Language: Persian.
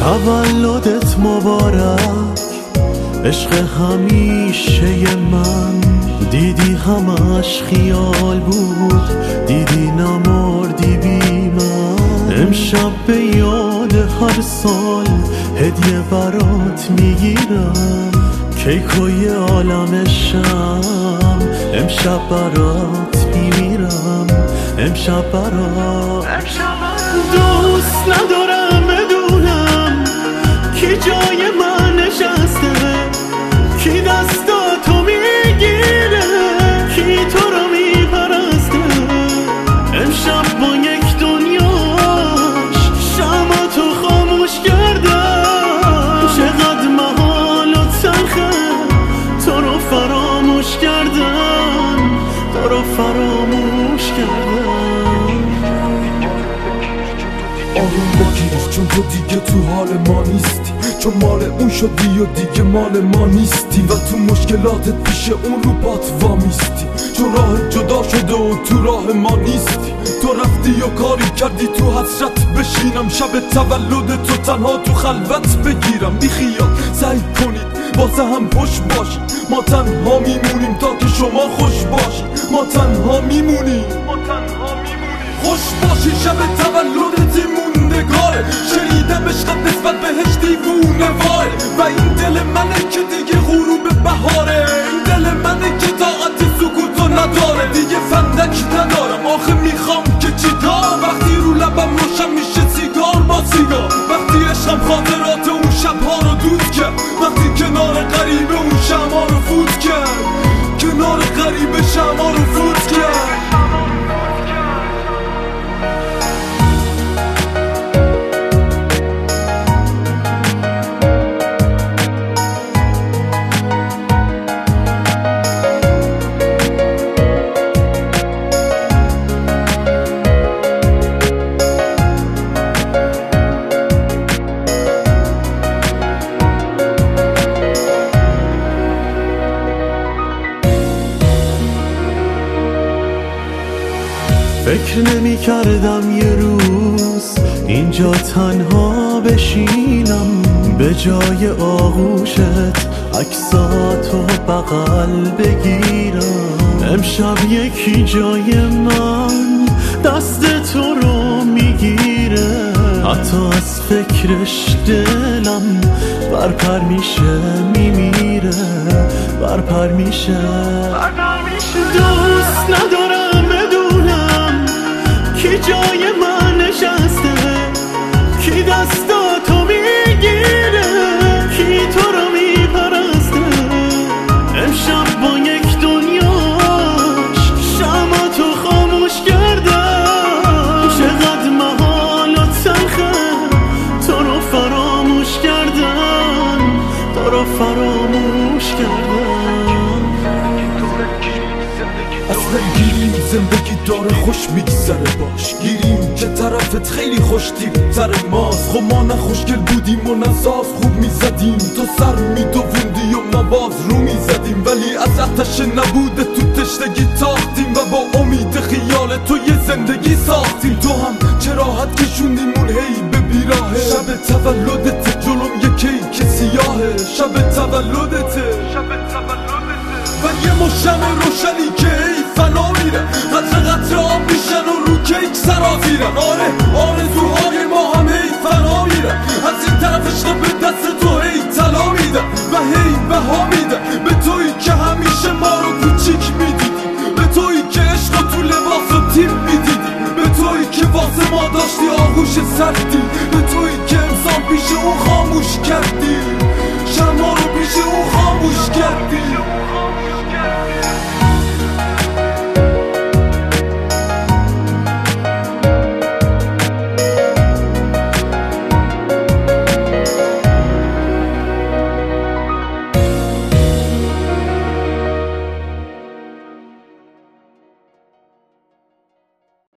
تولدت مبارک عشق همیشه من، دیدی همش خیال بود، دیدی نمردی بی من. امشب به یاد هر سال هدیه برات میگیرم، کیکوی عالم شم امشب برات میمیرم، امشب برات. دوست ندارم بدونم کی جای من نشسته، کی دستاتو میگیره، کی تو رو میپرسته. امشب با یک دنیاش شمعاتو خاموش کردم، چقدر محال و تلخه تو رو فراموش کردم، تو رو فراموش کردم. آروم بگیر چون تو دیگه تو حال ما نیستی، چون مال اون شدی و دیگه مال ما نیستی، و تو مشکلاتت پیش اون رو بات وامیستی، چون راه جدا شده و تو راه ما نیستی. تو رفتی و کاری کردی تو حسرت بشینم، شب تولد تو تنها تو خلوت بگیرم. بی خیال سعی کنید واسه هم خوش باشی، ما تنها میمونیم تا که شما خوش باشی، ما تنها میمونیم، خوش باشی. شب تولدت موندگاره، شنیدم عشقت نسبت بهش دیوونه واره، و این دل منه که دیگه غروب بهاره، این دل منه که طاقت سکوتو نداره، دیگه فندک ندارم آخه میخوام که چیکار، وقتی رو لبم روشن میشه سیگار با سیگار، وقتی عشقم خاطرات اون شبها رو دود کرد، وقتی کنار غریب اون شمع رو فوت کرد، کنار غریب شمع رو فوت کرد. فکر نمی کردم یه روز اینجا تنها بشینم، به جای آغوشت عکساتو بغل بگیرم. امشب یکی جای من دست تو رو میگیره، حتی از فکرش دلم برپر میشه میمیره، برپر میشه. دوست ندارم بدونم کی جای من نشسته، کی دستاتو میگیره، کی تو رو میپرسته. امشب با یک دنیاش شمعاتو خاموش کردم، چقدر محال و تلخه تو رو فراموش کردم، تو رو فراموش کردم. اصلا گیریم زندگی داره خوش میگذره باش، گیریم که طرفت خیلی خوشتیب‌تر ماست. خب ما نه خوشگل بودیم و نه ساز خوب میزدیم، تو سر میدووندی و ما باز رو میزدیم، ولی از آتش نبوده تو تشنگی تاختیم، و با امید خیال تو یه زندگی ساختیم. تو هم چه راحت کشوندیمون هی به بیراهه، شب تولدت جلوم یه کیک سیاهه، شب تولدته و یه مشم روشنی که ای فنا میره، قطره قطره آب میشن و رو کیک سرازیرن. آره آرزو